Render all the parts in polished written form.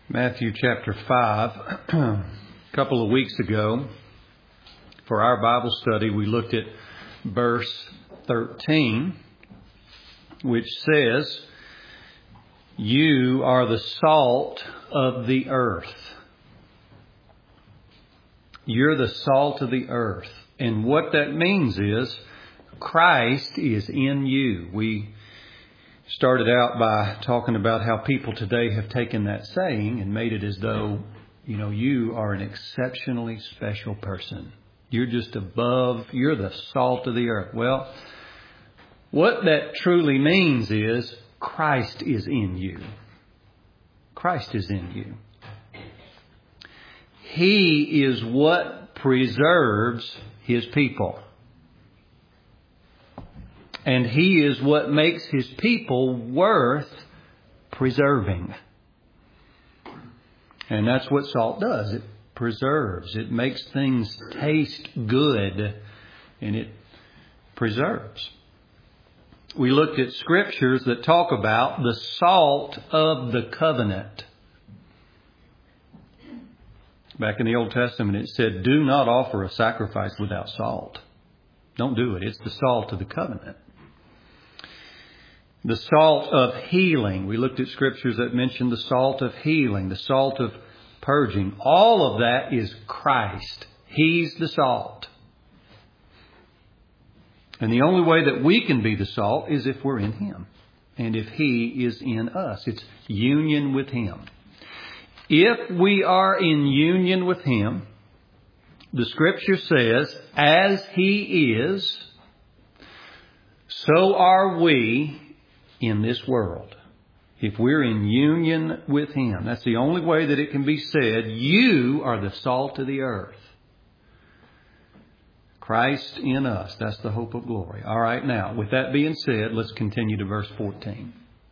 Matthew chapter 5. A couple of weeks ago, for our Bible study, we looked at verse 13, which says, "You are the salt of the earth." You're the salt of the earth. And what that means is Christ is in you. We started out by talking about how people today have taken that saying and made it as though, you are an exceptionally special person. You're just above, you're the salt of the earth. Well, what that truly means is Christ is in you. Christ is in you. He is what preserves His people. And He is what makes His people worth preserving. And that's what salt does. It preserves. It makes things taste good. And it preserves. We looked at scriptures that talk about the salt of the covenant. Back in the Old Testament it said, "Do not offer a sacrifice without salt." Don't do it. It's the salt of the covenant. The salt of healing. We looked at scriptures that mentioned the salt of healing, the salt of purging. All of that is Christ. He's the salt. And the only way that we can be the salt is if we're in Him. And if He is in us. It's union with Him. If we are in union with Him, the Scripture says, as He is, so are we in this world. If we're in union with Him, that's the only way that it can be said, you are the salt of the earth. Christ in us, that's the hope of glory. All right, now, with that being said, let's continue to verse 14.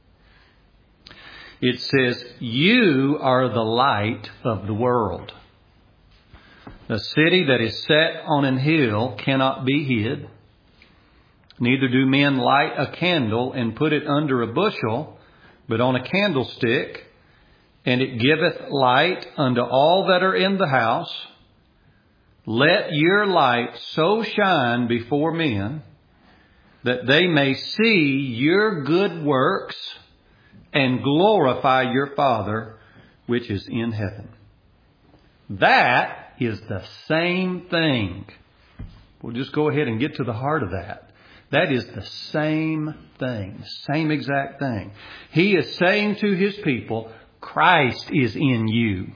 It says, "You are the light of the world. A city that is set on an hill cannot be hid. Neither do men light a candle and put it under a bushel, but on a candlestick, and it giveth light unto all that are in the house. Let your light so shine before men that they may see your good works and glorify your Father which is in heaven." That is the same thing. We'll just go ahead and get to the heart of that. That is the same thing, same exact thing. He is saying to His people, Christ is in you.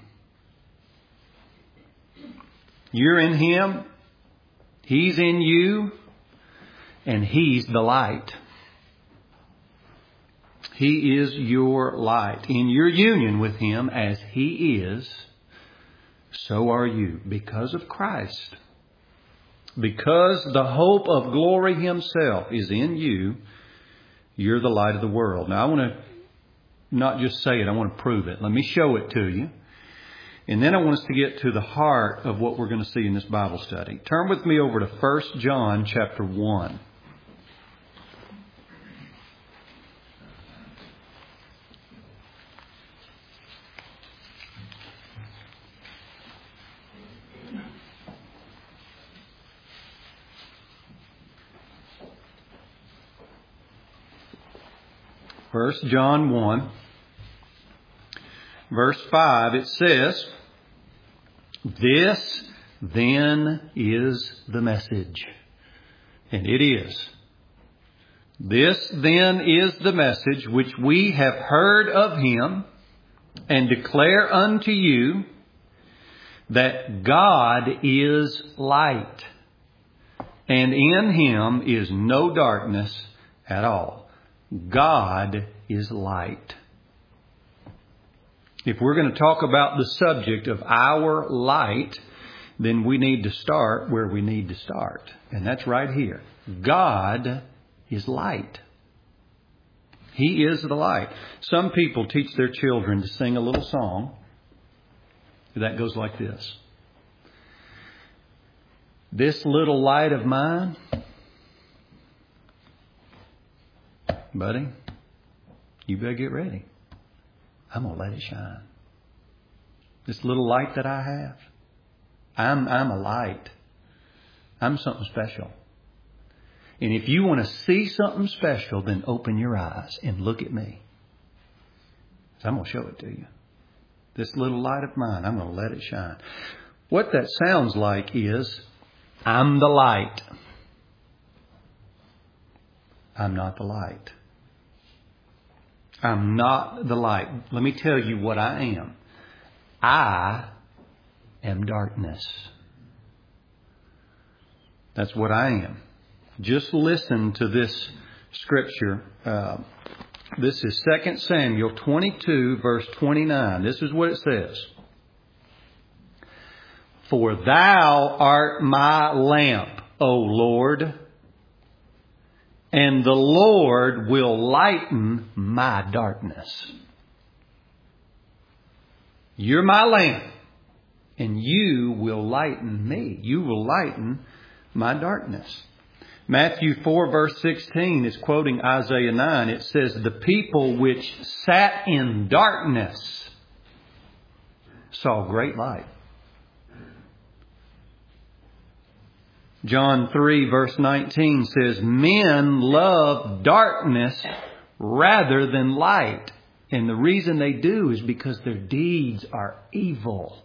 You're in Him. He's in you. And He's the light. He is your light. In your union with Him as He is, so are you because of Christ. Because the hope of glory Himself is in you, you're the light of the world. Now I want to not just say it, I want to prove it. Let me show it to you. And then I want us to get to the heart of what we're going to see in this Bible study. Turn with me over to 1 John chapter 1. First John 1, verse 5, it says, "This then is the message." And it is. "This then is the message which we have heard of Him and declare unto you, that God is light, and in Him is no darkness at all." God is light. If we're going to talk about the subject of our light, then we need to start where we need to start. And that's right here. God is light. He is the light. Some people teach their children to sing a little song that goes like this. "This little light of mine, buddy, you better get ready. I'm going to let it shine." This little light that I have. I'm a light. I'm something special. And if you want to see something special, then open your eyes and look at me. So I'm going to show it to you. This little light of mine, I'm going to let it shine. What that sounds like is, I'm the light. I'm not the light. I'm not the light. Let me tell you what I am. I am darkness. That's what I am. Just listen to this scripture. This is 2 Samuel 22, verse 29. This is what it says. For thou art my lamp, O Lord, and the Lord will lighten my darkness. You're my lamp, and you will lighten me. You will lighten my darkness. Matthew 4, verse 16 is quoting Isaiah 9. It says, the people which sat in darkness saw great light. John 3, verse 19 says, men love darkness rather than light. And the reason they do is because their deeds are evil.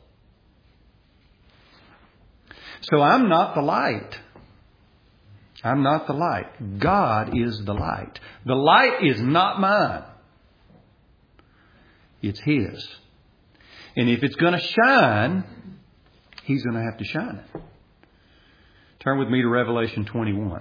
So I'm not the light. I'm not the light. God is the light. The light is not mine. It's His. And if it's going to shine, He's going to have to shine it. Turn with me to Revelation 21.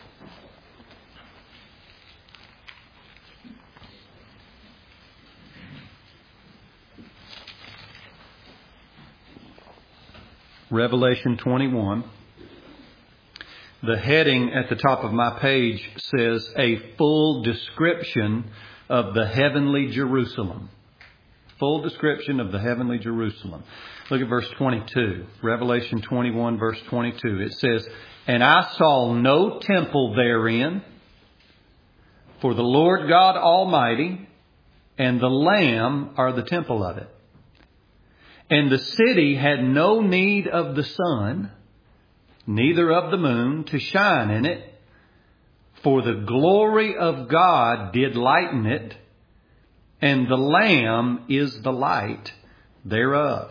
Revelation 21. The heading at the top of my page says, a full description of the heavenly Jerusalem. Full description of the heavenly Jerusalem. Look at verse 22. Revelation 21, verse 22. It says, and I saw no temple therein, for the Lord God Almighty and the Lamb are the temple of it. And the city had no need of the sun, neither of the moon to shine in it, for the glory of God did lighten it, and the Lamb is the light thereof.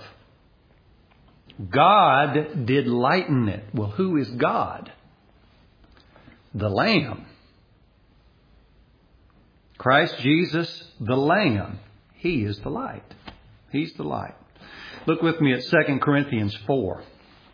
God did lighten it. Well, who is God? The Lamb. Christ Jesus, the Lamb. He is the light. He's the light. Look with me at 2 Corinthians 4.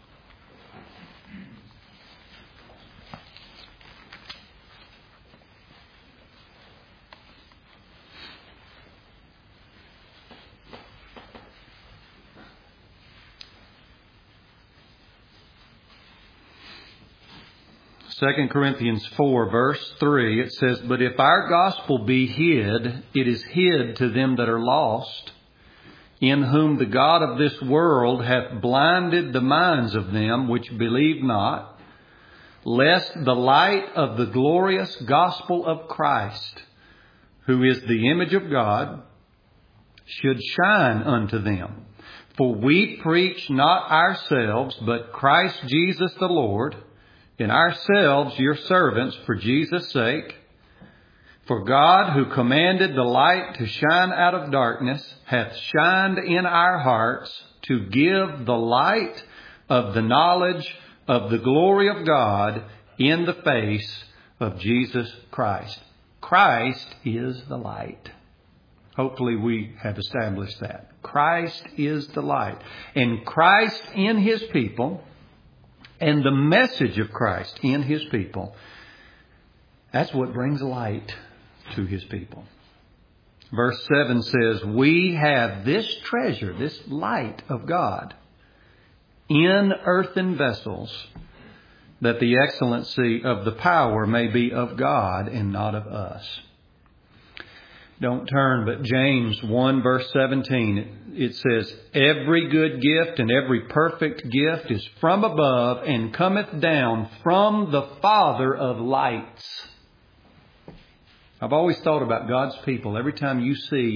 Second Corinthians 4, verse 3, it says, but if our gospel be hid, it is hid to them that are lost, in whom the God of this world hath blinded the minds of them which believe not, lest the light of the glorious gospel of Christ, who is the image of God, should shine unto them. For we preach not ourselves, but Christ Jesus the Lord, and ourselves your servants for Jesus' sake. For God, who commanded the light to shine out of darkness, hath shined in our hearts to give the light of the knowledge of the glory of God in the face of Jesus Christ. Christ is the light. Hopefully we have established that. Christ is the light. And Christ in His people, and the message of Christ in His people, that's what brings light to His people. Verse 7 says, we have this treasure, this light of God, in earthen vessels, that the excellency of the power may be of God and not of us. Don't turn, but James 1 verse 17, it says, every good gift and every perfect gift is from above and cometh down from the Father of lights. I've always thought about God's people. Every time you see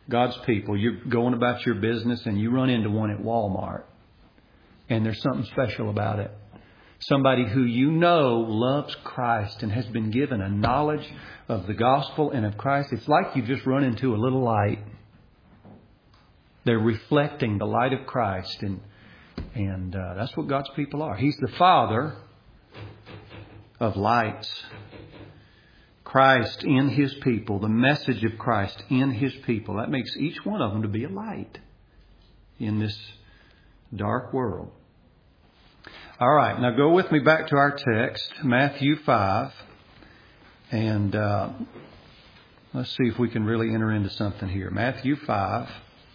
God's people, you're going about your business and you run into one at Walmart. And there's something special about it. Somebody who you know loves Christ and has been given a knowledge of the gospel and of Christ. It's like you just run into a little light. They're reflecting the light of Christ. And that's what God's people are. He's the Father of lights. Christ in His people, the message of Christ in His people. That makes each one of them to be a light in this dark world. All right, now go with me back to our text, Matthew 5. And let's see if we can really enter into something here. Matthew 5.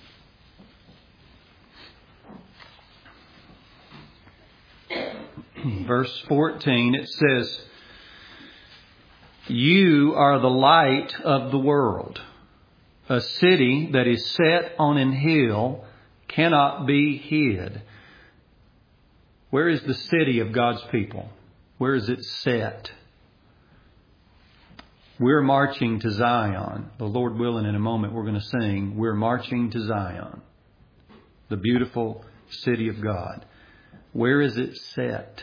Verse 14, it says, "You are the light of the world. A city that is set on an hill cannot be hid." Where is the city of God's people? Where is it set? We're marching to Zion. The Lord willing, in a moment we're going to sing, "We're marching to Zion," the beautiful city of God. Where is it set?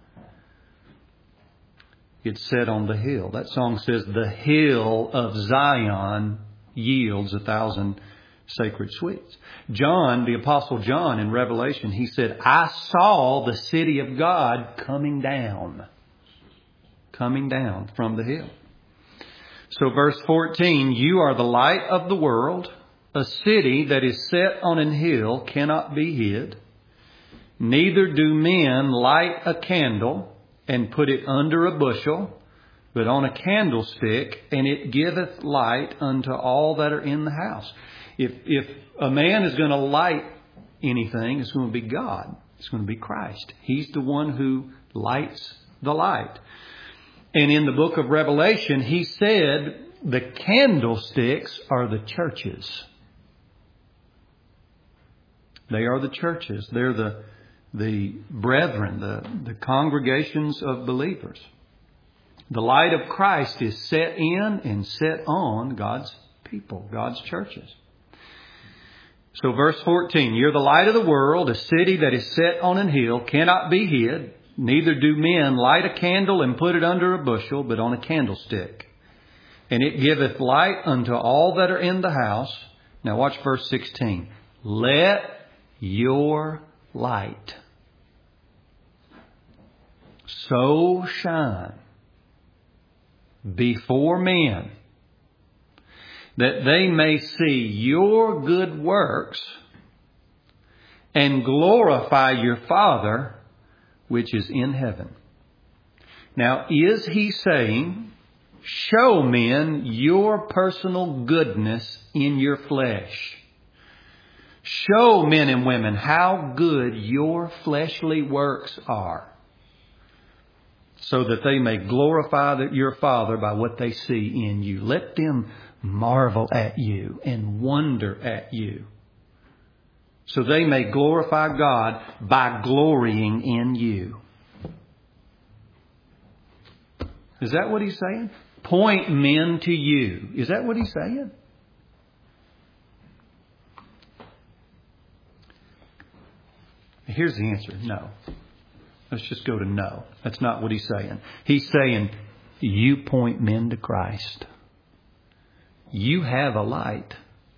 It's set on the hill. That song says, "The hill of Zion yields 1,000 sacred sweets." John, the Apostle John in Revelation, he said, "I saw the city of God coming down from the hill." So verse 14, "You are the light of the world. A city that is set on an hill cannot be hid. Neither do men light a candle and put it under a bushel, but on a candlestick, and it giveth light unto all that are in the house." If a man is going to light anything, it's going to be God. It's going to be Christ. He's the one who lights the light. And in the book of Revelation, he said the candlesticks are the churches. They are the churches. They're the brethren, the congregations of believers. The light of Christ is set in and set on God's people, God's churches. So verse 14, "You're the light of the world. A city that is set on an hill cannot be hid. Neither do men light a candle and put it under a bushel, but on a candlestick. And it giveth light unto all that are in the house." Now watch verse 16. "Let your light so shine before men that they may see your good works and glorify your Father which is in heaven." Now, is he saying, show men your personal goodness in your flesh? Show men and women how good your fleshly works are, so that they may glorify your Father by what they see in you. Let them marvel at you and wonder at you, so they may glorify God by glorying in you. Is that what he's saying? Point men to you. Is that what he's saying? Here's the answer. No. Let's just go to no. That's not what he's saying. He's saying, you point men to Christ. You have a light.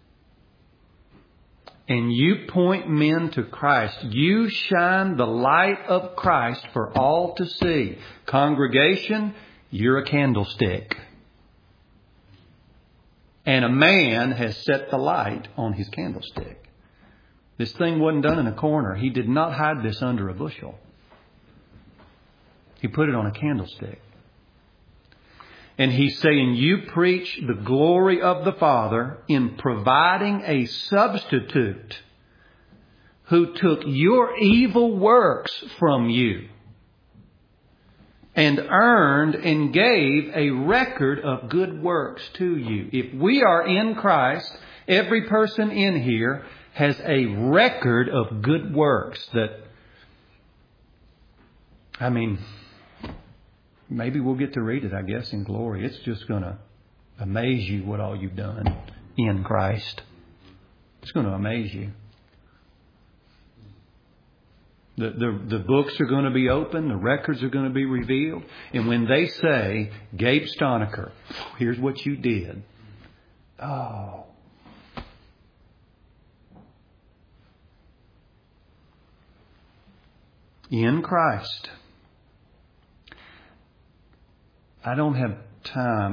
And you point men to Christ. You shine the light of Christ for all to see. Congregation, you're a candlestick. And a man has set the light on his candlestick. This thing wasn't done in a corner. He did not hide this under a bushel. He put it on a candlestick. And he's saying, you preach the glory of the Father in providing a substitute who took your evil works from you and earned and gave a record of good works to you. If we are in Christ, every person in here has a record of good works that, maybe we'll get to read it, I guess, in glory. It's just going to amaze you what all you've done in Christ. It's going to amaze you. The books are going to be open. The records are going to be revealed. And when they say, Gabe Stonecker, here's what you did. Oh. In Christ. I don't have time.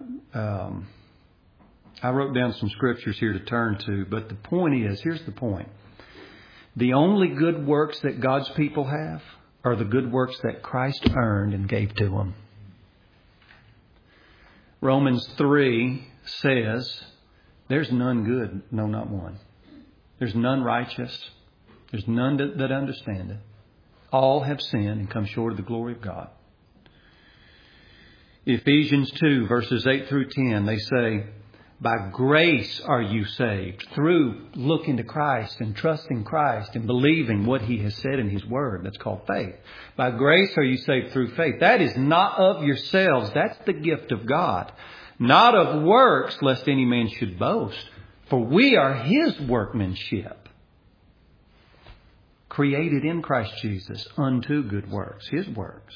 I wrote down some scriptures here to turn to, but the point is, here's the point. The only good works that God's people have are the good works that Christ earned and gave to them. Romans 3 says, there's none good, no, not one. There's none righteous. There's none that understand it. All have sinned and come short of the glory of God. Ephesians 2, verses 8 through 10, they say, by grace are you saved through looking to Christ and trusting Christ and believing what He has said in His Word. That's called faith. By grace are you saved through faith. That is not of yourselves. That's the gift of God. Not of works, lest any man should boast. For we are His workmanship, created in Christ Jesus unto good works. His works.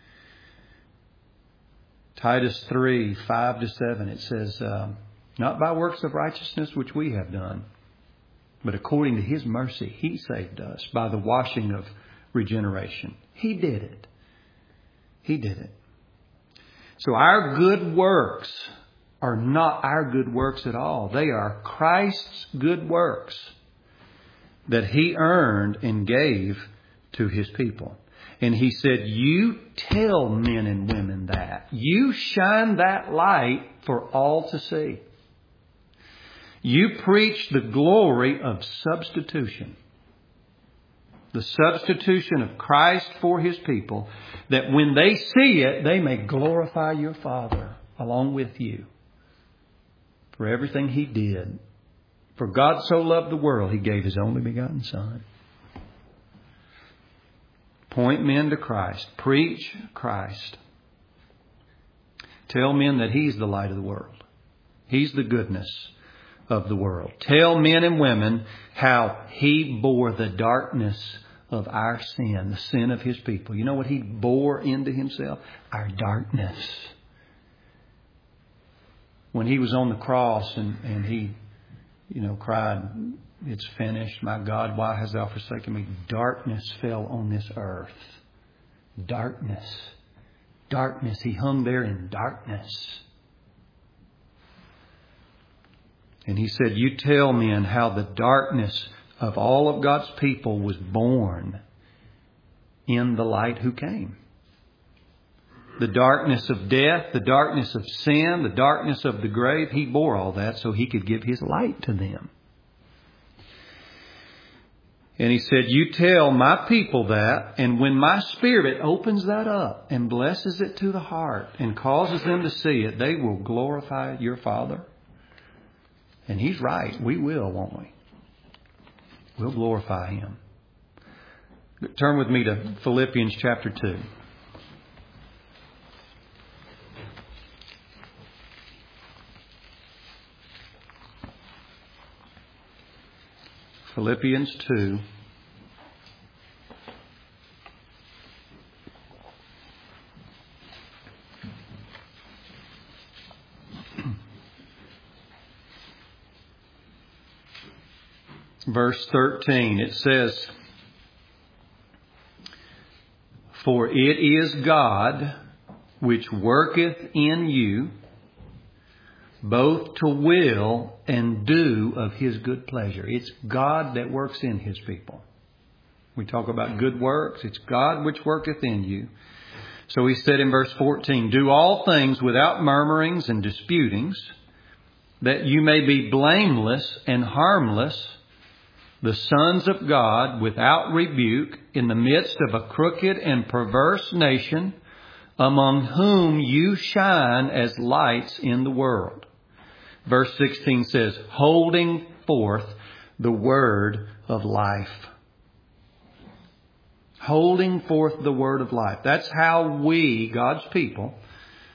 Titus 3, 5 to 7, it says, not by works of righteousness which we have done, but according to His mercy, He saved us by the washing of regeneration. He did it. He did it. So our good works are not our good works at all. They are Christ's good works that He earned and gave to His people. And He said, you tell men and women that. You shine that light for all to see. You preach the glory of substitution. The substitution of Christ for His people, that when they see it, they may glorify your Father along with you for everything He did. For God so loved the world, He gave His only begotten Son. Point men to Christ. Preach Christ. Tell men that He's the light of the world. He's the goodness of the world. Tell men and women how He bore the darkness of our sin, the sin of His people. You know what He bore into Himself? Our darkness. When He was on the cross and He, cried, it's finished. My God, why hast Thou forsaken me? Darkness fell on this earth. Darkness. Darkness. He hung there in darkness. And He said, you tell men how the darkness of all of God's people was born in the light who came. The darkness of death, the darkness of sin, the darkness of the grave. He bore all that so He could give His light to them. And He said, you tell my people that, and when my Spirit opens that up and blesses it to the heart and causes them to see it, they will glorify your Father. And He's right. We will, won't we? We'll glorify Him. Turn with me to Philippians chapter 2. Philippians 2. Verse 13, it says, for it is God which worketh in you both to will and do of His good pleasure. It's God that works in His people. We talk about good works. It's God which worketh in you. So He said in verse 14, do all things without murmurings and disputings, that you may be blameless and harmless, the sons of God without rebuke, in the midst of a crooked and perverse nation, among whom you shine as lights in the world. Verse 16 says, holding forth the word of life. Holding forth the word of life. That's how we, God's people,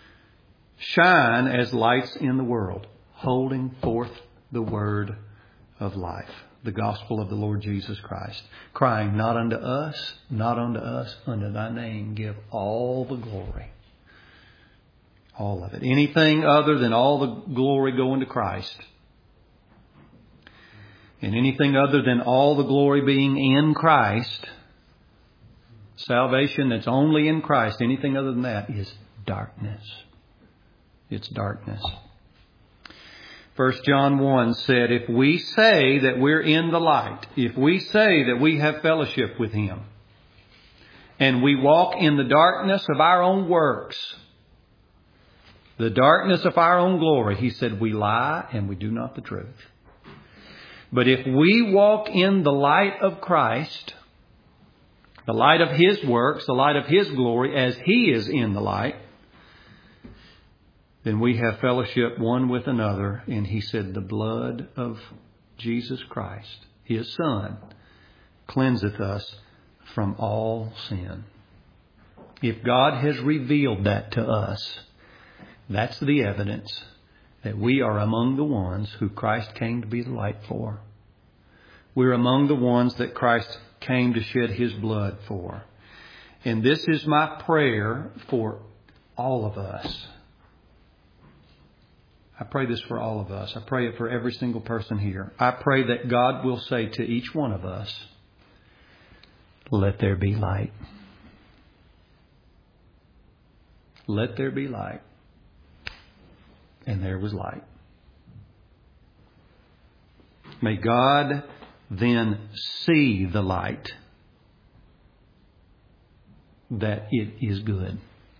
shine as lights in the world. Holding forth the word of life, the gospel of the Lord Jesus Christ, crying, not unto us, unto thy name give all the glory. All of it. Anything other than all the glory going to Christ, and anything other than all the glory being in Christ, salvation that's only in Christ, anything other than that is darkness. It's darkness. 1 John 1 said, if we say that we're in the light, if we say that we have fellowship with Him, and we walk in the darkness of our own works, the darkness of our own glory, He said, we lie and we do not the truth. But if we walk in the light of Christ, the light of His works, the light of His glory, as He is in the light, then we have fellowship one with another. And He said, the blood of Jesus Christ, His Son, cleanseth us from all sin. If God has revealed that to us, that's the evidence that we are among the ones who Christ came to be the light for. We're among the ones that Christ came to shed His blood for. And this is my prayer for all of us. I pray this for all of us. I pray it for every single person here. I pray that God will say to each one of us, let there be light. Let there be light. And there was light. May God then see the light, that it is good.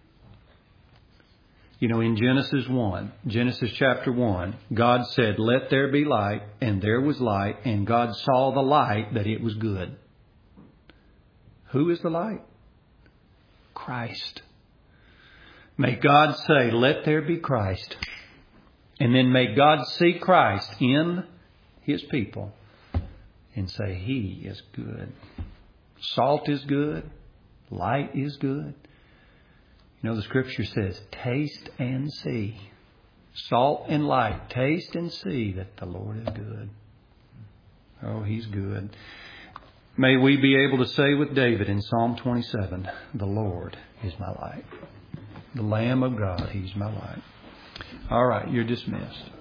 You know, in Genesis chapter 1, God said, let there be light, and there was light, and God saw the light that it was good. Who is the light? Christ. May God say, let there be Christ. And then may God see Christ in His people and say, He is good. Salt is good. Light is good. You know, the Scripture says, taste and see. Salt and light. Taste and see that the Lord is good. Oh, He's good. May we be able to say with David in Psalm 27, the Lord is my light. The Lamb of God, He's my light. All right, you're dismissed.